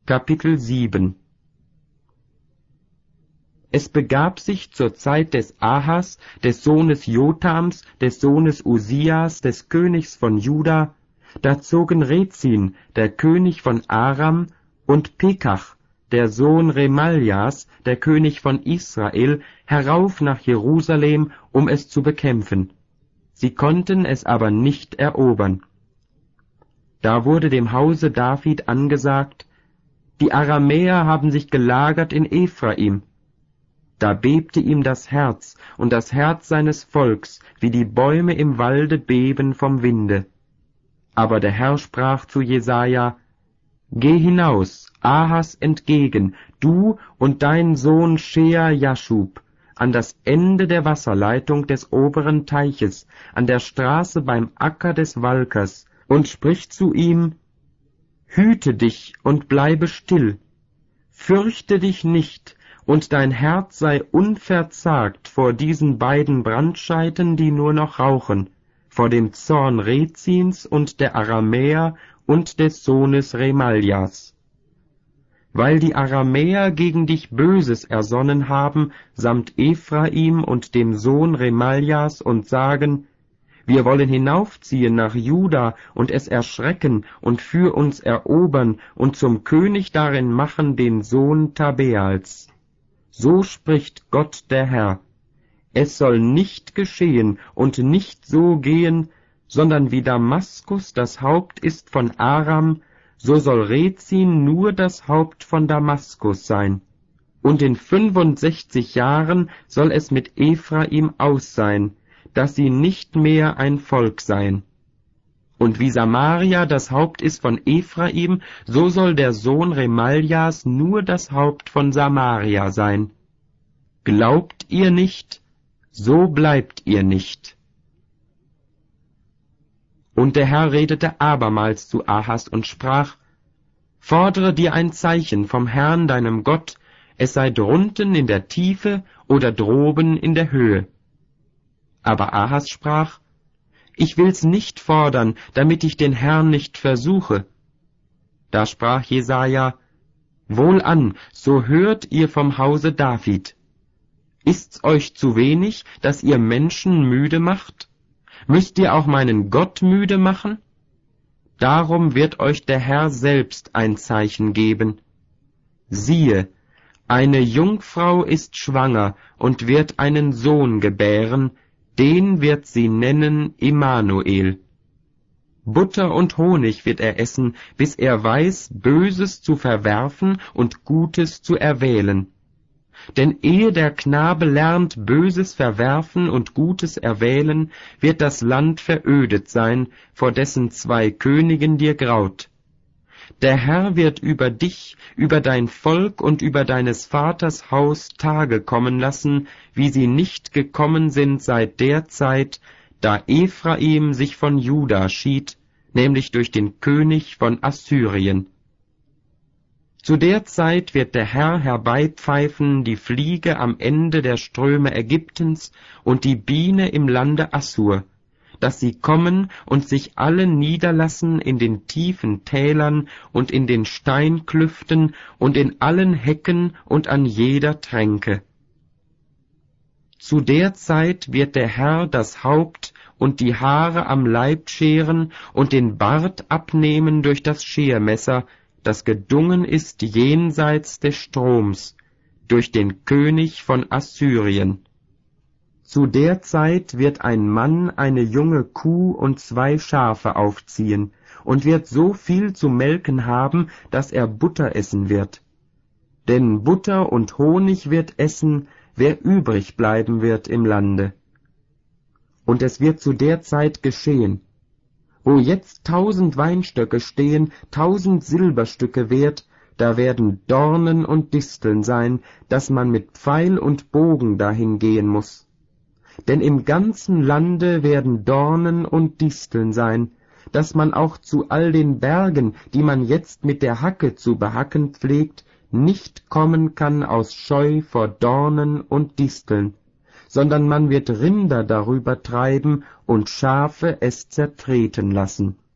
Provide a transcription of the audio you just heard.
Kapitel 7. Es begab sich zur Zeit des Ahas, des Sohnes Jotams, des Sohnes Usias, des Königs von Juda, da zogen Rezin, der König von Aram, und Pekach, der Sohn Remaljas, der König von Israel, herauf nach Jerusalem, um es zu bekämpfen. Sie konnten es aber nicht erobern. Da wurde dem Hause David angesagt, die Aramäer haben sich gelagert in Ephraim. Da bebte ihm das Herz und das Herz seines Volks, wie die Bäume im Walde beben vom Winde. Aber der Herr sprach zu Jesaja, Geh hinaus, Ahas entgegen, du und dein Sohn Shea Jaschub, an das Ende der Wasserleitung des oberen Teiches, an der Straße beim Acker des Walkers, und sprich zu ihm, Hüte dich und bleibe still, fürchte dich nicht, und dein Herz sei unverzagt vor diesen beiden Brandscheiten, die nur noch rauchen, vor dem Zorn Rezins und der Aramäer und des Sohnes Remaljas. Weil die Aramäer gegen dich Böses ersonnen haben, samt Ephraim und dem Sohn Remaljas, und sagen, wir wollen hinaufziehen nach Juda und es erschrecken und für uns erobern und zum König darin machen den Sohn Tabeals. So spricht Gott der Herr. Es soll nicht geschehen und nicht so gehen, sondern wie Damaskus das Haupt ist von Aram, so soll Rezin nur das Haupt von Damaskus sein. Und in 65 Jahren soll es mit Ephraim aus sein, dass sie nicht mehr ein Volk seien. Und wie Samaria das Haupt ist von Ephraim, so soll der Sohn Remaljas nur das Haupt von Samaria sein. Glaubt ihr nicht, so bleibt ihr nicht. Und der Herr redete abermals zu Ahas und sprach, Fordere dir ein Zeichen vom Herrn deinem Gott, es sei drunten in der Tiefe oder droben in der Höhe. Aber Ahas sprach, Ich will's nicht fordern, damit ich den Herrn nicht versuche. Da sprach Jesaja, Wohlan, so hört ihr vom Hause David. Ist's euch zu wenig, dass ihr Menschen müde macht? Müsst ihr auch meinen Gott müde machen? Darum wird euch der Herr selbst ein Zeichen geben. Siehe, eine Jungfrau ist schwanger und wird einen Sohn gebären, den wird sie nennen Immanuel. Butter und Honig wird er essen, bis er weiß, Böses zu verwerfen und Gutes zu erwählen. Denn ehe der Knabe lernt, Böses verwerfen und Gutes erwählen, wird das Land verödet sein, vor dessen 2 Königen dir graut. Der Herr wird über dich, über dein Volk und über deines Vaters Haus Tage kommen lassen, wie sie nicht gekommen sind seit der Zeit, da Ephraim sich von Juda schied, nämlich durch den König von Assyrien. Zu der Zeit wird der Herr herbeipfeifen die Fliege am Ende der Ströme Ägyptens und die Biene im Lande Assur, dass sie kommen und sich alle niederlassen in den tiefen Tälern und in den Steinklüften und in allen Hecken und an jeder Tränke. Zu der Zeit wird der Herr das Haupt und die Haare am Leib scheren und den Bart abnehmen durch das Schermesser, das gedungen ist jenseits des Stroms, durch den König von Assyrien. Zu der Zeit wird ein Mann eine junge Kuh und 2 Schafe aufziehen und wird so viel zu melken haben, dass er Butter essen wird. Denn Butter und Honig wird essen, wer übrig bleiben wird im Lande. Und es wird zu der Zeit geschehen, wo jetzt 1000 Weinstöcke stehen, 1000 Silberstücke wert, da werden Dornen und Disteln sein, dass man mit Pfeil und Bogen dahin gehen muß. Denn im ganzen Lande werden Dornen und Disteln sein, dass man auch zu all den Bergen, die man jetzt mit der Hacke zu behacken pflegt, nicht kommen kann aus Scheu vor Dornen und Disteln, sondern man wird Rinder darüber treiben und Schafe es zertreten lassen.